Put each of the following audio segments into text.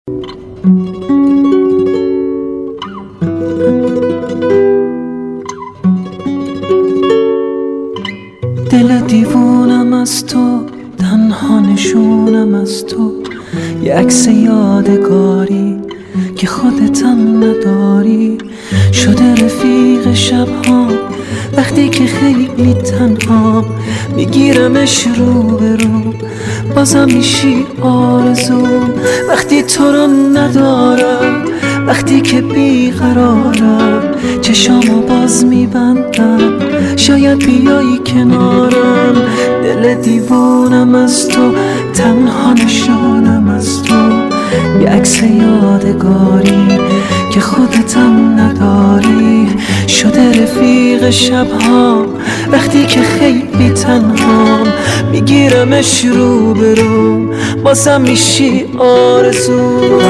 دل دیوونم از تو، تنها نشونم از تو، یه عکس یادگاری که خودتم نداری. شده رفیق شبها وقتی که خیلی تنها، میگیرمش رو به رو، بازم میشی آرزوم. وقتی تو رو ندارم، وقتی که بیقرارم، چشامو باز میبندم، شاید بیایی کنارم. دل دیوونم از تو، تنها نشونم از تو، یه عکس یادگاری که خودتم نداری. شده رفیق شبها وقتی که خیلی تنهام، میگیرمش رو به رو، بازم میشی آرزو.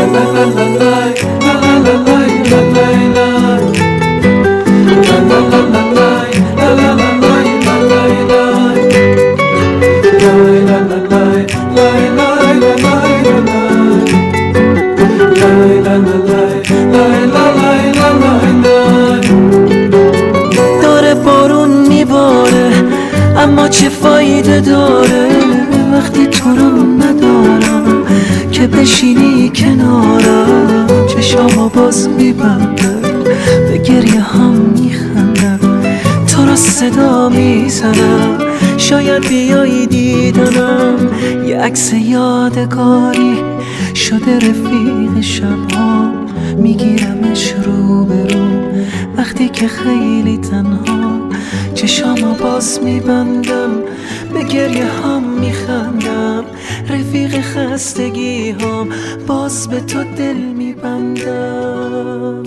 داره بارون میباره اما چه فایده داره وقتی تو رو ندارم که بشینی کنارم. چشامو باز میبندم، به گریه هم میخندم، تو رو صدا میزنم، شاید بیایی دیدنم. یه عکس یادگاری شده رفیق شبها، میگیرمش رو به رو وقتی که خیلی تنها. چشامو باز میبندم، به گریه هم میخندم، رفیق خستگی هم باز به تو دل میبندم.